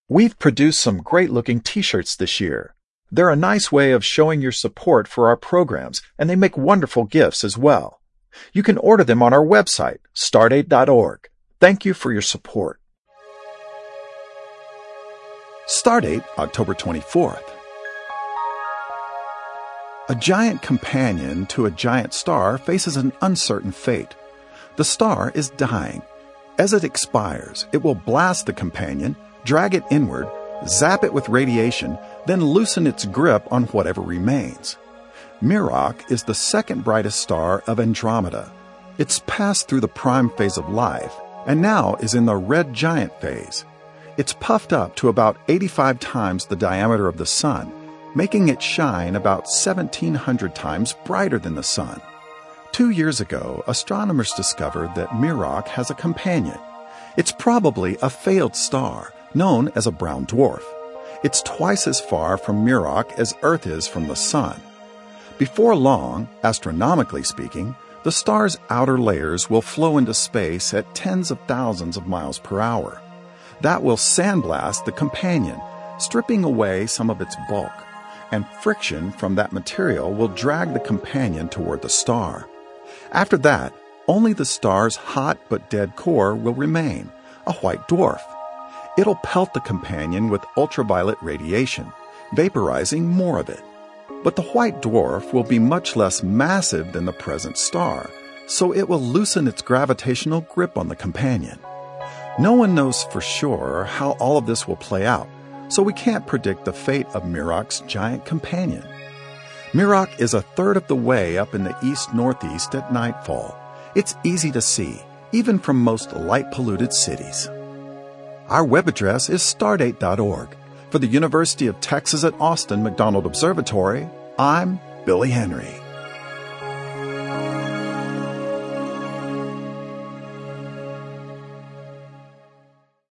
We've produced some great-looking t-shirts this year. They're a nice way of showing your support for our programs, and they make wonderful gifts as well. You can order them on our website, stardate.org. Thank you for your support. Stardate, October 24th. A giant companion to a giant star faces an uncertain fate. The star is dying. As it expires, it will blast the companion, drag it inward, zap it with radiation, then loosen its grip on whatever remains. Meroc is the second brightest star of Andromeda. It's passed through the prime phase of life and now is in the red giant phase. It's puffed up to about 85 times the diameter of the Sun, making it shine about 1,700 times brighter than the Sun. 2 years ago, astronomers discovered that Meroc has a companion. It's probably a failed star, known as a brown dwarf. It's twice as far from Meroc as Earth is from the Sun. Before long, astronomically speaking, the star's outer layers will flow into space at tens of thousands of miles per hour. That will sandblast the companion, stripping away some of its bulk, and friction from that material will drag the companion toward the star. After that, only the star's hot but dead core will remain, a white dwarf. It'll pelt the companion with ultraviolet radiation, vaporizing more of it. But the white dwarf will be much less massive than the present star, so it will loosen its gravitational grip on the companion. No one knows for sure how all of this will play out, so we can't predict the fate of Meroc's giant companion. Meroc is a third of the way up in the east-northeast at nightfall. It's easy to see, even from most light-polluted cities. Our web address is stardate.org. For the University of Texas at Austin McDonald Observatory, I'm Billy Henry.